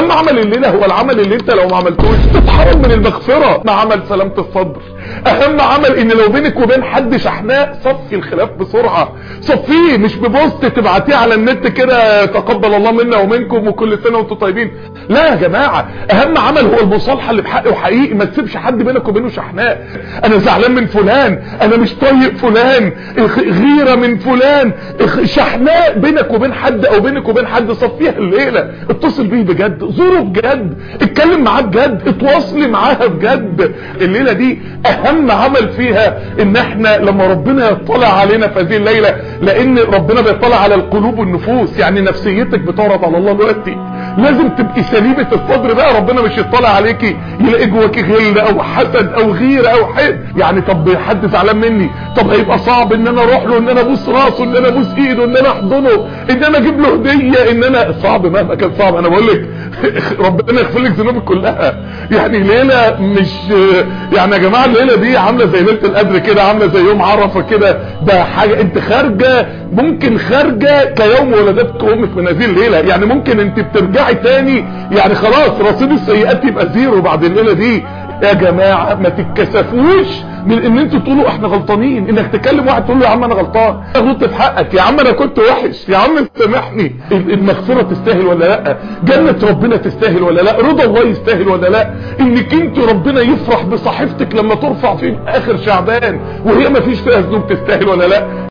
اهم عمل الليله هو العمل اللي انت لو ما عملتوش تتحرم من المغفره، مع عمل سلامه الصدر. اهم عمل ان لو بينك وبين حد شحناء صفي الخلاف بسرعه، صفيه، مش ببوست تبعتيه على النت كده تقبل الله منا ومنكم وكل سنه وانتم طيبين. لا يا جماعه، اهم عمل هو المصالحه اللي بحق وحقيقي. ما تسيبش حد بينك وبينه شحناء، انا زعلان من فلان، انا مش طايق فلان، غيره من فلان، شحناء بينك وبين حد او بينك وبين حد، صفيها الليله. اتصل بيه بجد، زوره بجد، اتكلم معاه بجد، اتواصلي معاها بجد. الليله دي اهم عمل فيها ان احنا لما ربنا يطلع علينا في هذه الليله، لان ربنا بيطلع على القلوب والنفوس، يعني نفسيتك بتعرض على الله دلوقتي. لازم تبقي سليمه الصدر بقى، ربنا مش يطلع عليكي يلاقي جواكي غل او حسد او غيره او حقد. يعني طب حد زعلان مني، طب هيبقى صعب ان انا اروح له، ان انا ابوس راسه، ان انا ابوس ايده، ان انا احضنه، ان انا اجيب له هديه، ان انا صعب مهما كان صعب. انا بقول لك ربنا يغفر لك ذنوبك كلها. يعني ليله مش يعني يا جماعه، الليله دي عامله زي ليله القدر كده، عامله زي يوم عرفه كده. ده حاجه انت خارجه، ممكن خارجه كيوم ولدتك امك من هذه الليله. يعني ممكن انت بترجعي تاني، يعني خلاص رصيد السيئات يبقى زيرو بعد الليله دي. يا جماعه ما تتكسفوش من ان انتوا تقولوا احنا غلطانين، انك تكلم واحد تقول له يا عم انا غلطان، انا غلطت في حقك، يا عم انا كنت وحش، يا عم سامحني. المغفره تستاهل ولا لا؟ جنه ربنا تستاهل ولا لا؟ رضا الله يستاهل ولا لا؟ انك انت ربنا يفرح بصحيفتك لما ترفع في اخر شعبان وهي ما فيش فيها ذنوب، تستاهل ولا لا؟